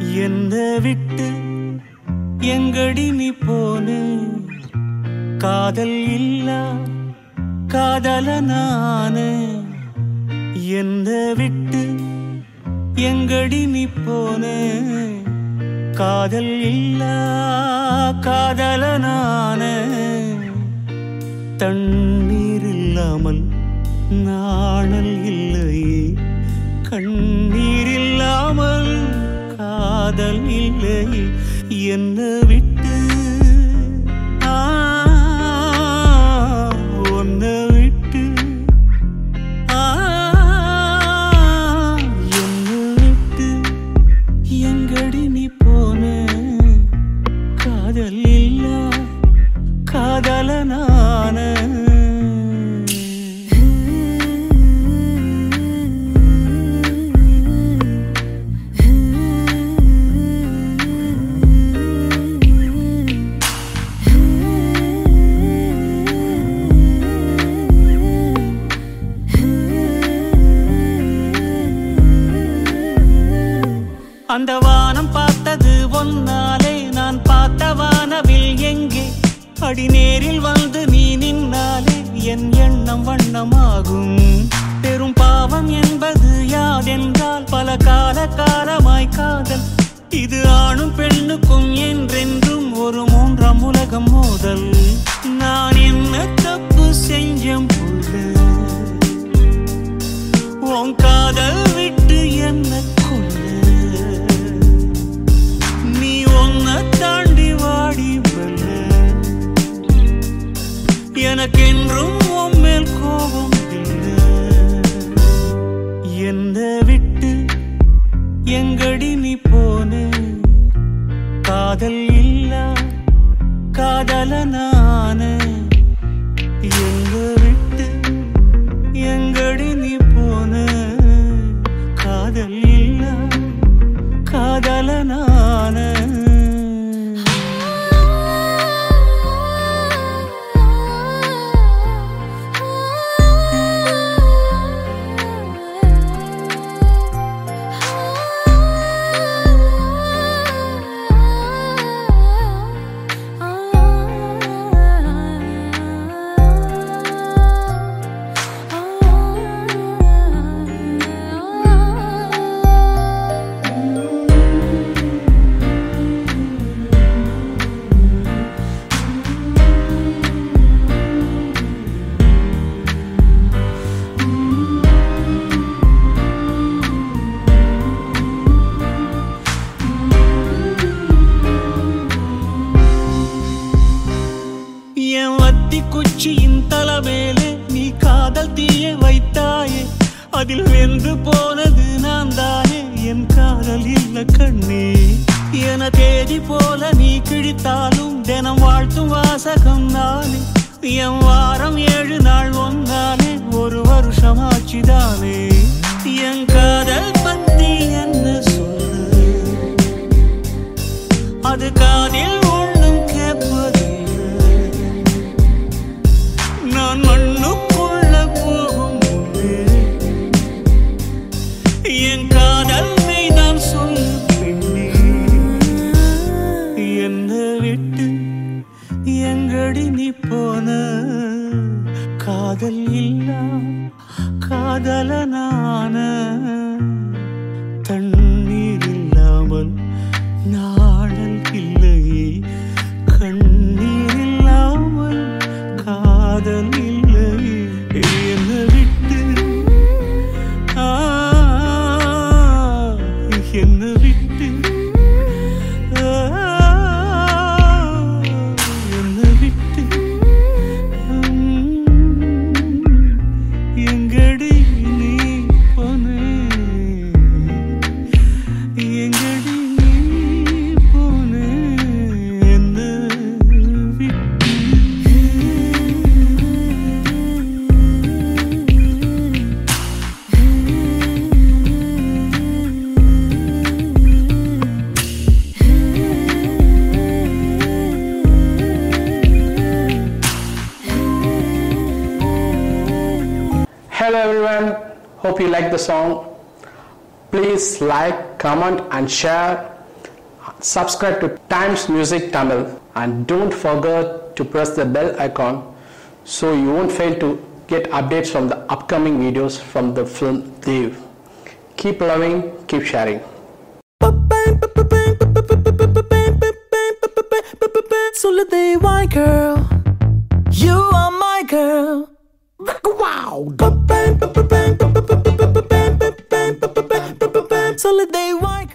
என்ன விட்டு எங்கடி நீ போனே காதல் இல்லா காதல நானே என்ன விட்டு எங்கடி நீ போனே காதல் இல்லா காதல நானே தண்ணீர் இல்லாமல் நாணல் இல்லையே கண்ணீர் இல்லாமல் காதல் இல்லையே என்ன விட்டு ஒன்ன விட்டு என்ன விட்டு எங்கடி நீ போன காதல் இல்லா காதல நான அந்த வானம் பார்த்தது ஒன்னாலே நான் பார்த்த வானவில் எங்கே அடி நேரில் வந்து நீ நின்னாலே என் எண்ணம் வண்ணமாகும் பெரும் பாவம் என்பது யாதென்றால் பல காலமாய் காதல் இது ஆணும் பெண்ணுக்கும் என்றென்றும் ஒரு மூன்றாம் உலகம் மோதல் நான் என்ன தப்பு செஞ்சேன் புள்ள உன் காதல் விட்டு என்ன கொள்ள தாண்டி வாடி வல்ல எனக்கென்றும் உம்மேல் கோபம் இல்லை என்ன விட்டு எங்கடி நீ போனே காதல் இல்லா காதல நானே எங்க விட்டு எங்கடி நீ போனே காதல் இல்லா காதல நானே குச்சியின் தலைமேலே நீ காதல் தீய வைத்தாயே அதில் வென்று போனது நான் தானே என் காதல் இல்ல கண்ணே என தேதி போல நீ கிழித்தாலும் தினம் வாழ்த்தும் வாசகம் நானே என் வாரம் 7 நாள் ஒன்னாலே ஒரு வருஷம் ஆச்சுதானே என் காதல் பத்தி என்ன சொல்லு அது காதில் ஒண்ணும் கேட்பது நான் மண்ணுக்குள்ள போகும் என் காதல் மெய்தான் சொல்லு பெண்ணே என்ன விட்டு எங்கடி நீ போன காதல் இல்லா காதல நான தண்ணீர் இல்லாமல் நாடல் இல்லையே கண்ணீர் இல்லாமல் காதல் இல்லை என்ன விட்டு என்ன விட்டு என்ன விட்டு எங்கடி நீ போனே எங்கடி நீ போனே என்ன விட்டு Hello everyone, hope you like the song. Please like, comment and share subscribe to Times Music Tamil and don't forget to press the bell icon so you won't fail to get updates from the upcoming videos from the film Dev. Keep loving, keep sharing. Solidei, girl, you are my girl. Wow. Solidei,